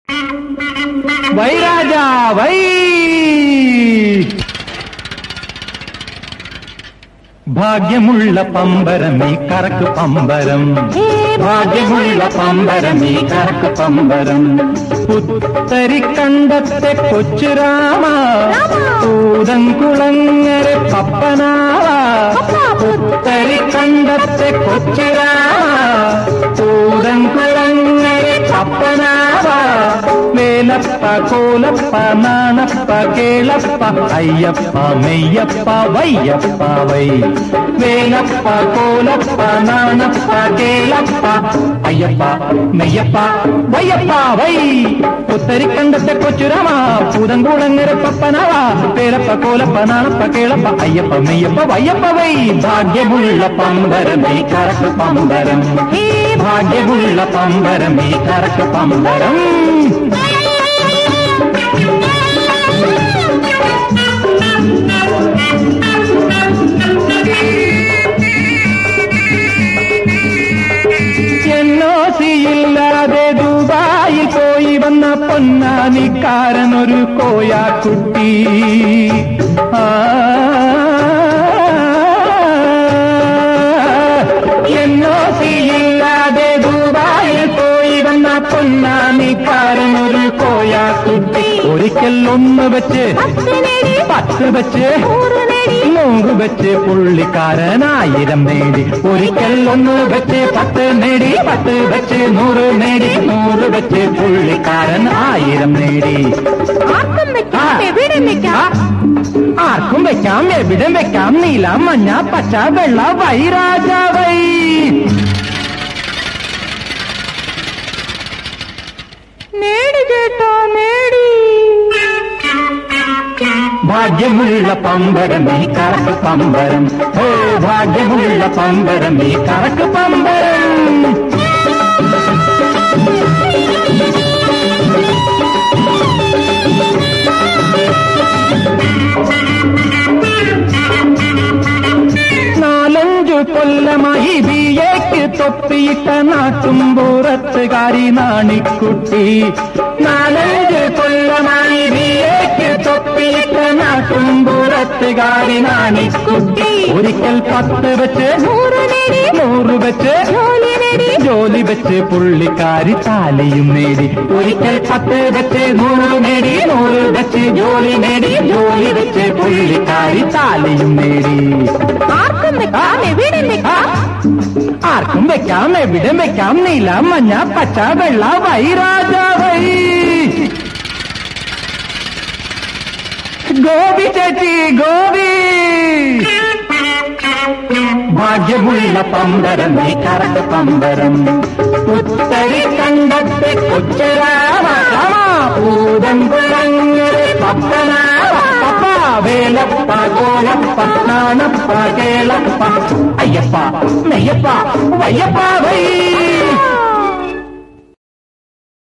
Y Raja Y. ഭാഗ്യമുള്ള പമ്പരമീ കറക്ക് പമ്പരം, ഭാഗ്യമുള്ള പമ്പരമീ കറക്ക് പമ്പരം. പുത്തരിക്കണ്ടത്തെ കൊച്ചുരാമ, പൂതൻകുളങ്ങര പപ്പനാവ. പുത്തരിക്കണ്ടത്തെ കൊച്ചുരാമ, പൂതൻകുളങ്ങര പപ്പനാവ. വേലപ്പ കോലപ്പ നാണപ്പ കേളപ്പ, അയ്യപ്പ മെയ്യപ്പ വയ്യപ്പ വൈ. വേലപ്പ കോലപ്പ നാണപ്പ കേളപ്പ, അയ്യപ്പ മെയ്യപ്പ വയ്യപ്പ വൈ. പുത്തരിക്കണ്ടത്തെ കൊച്ചുരാമ, പൂതൻകുളങ്ങര പപ്പനാവ. വേലപ്പ കോലപ്പ നാണപ്പ കേളപ്പ, അയ്യപ്പ മെയ്യപ്പ വയ്യപ്പ വൈ. ഭാഗ്യമുള്ള പമ്പരമീ കറക്ക് പമ്പരം, ഭാഗ്യമുള്ള പമ്പരമീ കറക്ക് പമ്പരം. എന്നോസിയില്ലാതെ ദുബായിൽ പോയി വന്ന പൊന്നാനിക്കാരനൊരു കോയാക്കുട്ടി. എന്നോസിയില്ലാതെ ദുബായിൽ പോയി വന്ന പൊന്നാനിക്കാരനൊരു കോയാക്കുട്ടി. ഒരിക്കൽ 1 വെച്ച് 10 വെച്ച് 100 വെച്ച് പുള്ളിക്കാരൻ 1000 നേടി. ഒരിക്കൽ 1 വെച്ച് 10 നേടി, 10 വെച്ച് 100 നേടി, 100 വെച്ച് പുള്ളിക്കാരൻ 1000 നേടി. ആർക്കും വെക്കാം എവിടം വെക്കാം, നീല മഞ്ഞ പച്ച വെള്ള വൈ രാജാ വൈ. നേടി കേട്ടോ നേടി. ഭാഗ്യമുള്ള പമ്പരമീ കറക്ക് പമ്പരം, ഓ ഭാഗ്യമുള്ള പമ്പരമീ കറക്ക് പമ്പരം. കൊല്ലമായി ബിഎക്ക് തൊപ്പിയിട്ട നാട്ടുംപുറത്തുകാരി നാണിക്കുട്ടി. 4 കൊല്ലമായി ബിഎക്ക് തൊപ്പിയിട്ട നാട്ടുംപുറത്തുകാരി നാണിക്കുട്ടി. ഒരിക്കൽ 10 വെച്ച് 100 വെച്ച് ജോലി വെച്ച് പുള്ളിക്കാരി താലിയും നേടി. ഒരിക്കൽ 10 വെച്ച് 100 നേടി, 100 വെച്ച് ജോലി നേടി, ജോലി വെച്ച് പുള്ളിക്കാരി താലിയും നേടി. ആർക്കും വെക്കാം എവിടം വെക്കാം, നീല മഞ്ഞ പച്ച വെള്ള വൈ രാജാ വൈ. ഗോപി ചേച്ചി ഗോപി. ഭാഗ്യമുള്ള പമ്പരമീ കറക്ക് പമ്പരം, പുത്തരിക്കണ്ടത്തെ കൊച്ചുരാമ, പൂതൻകുളങ്ങര പപ്പനാവ. വേലപ്പ കോലപ്പ നാണപ്പ കേളപ്പ, അയ്യപ്പ മെയ്യപ്പ വയ്യപ്പ വൈ.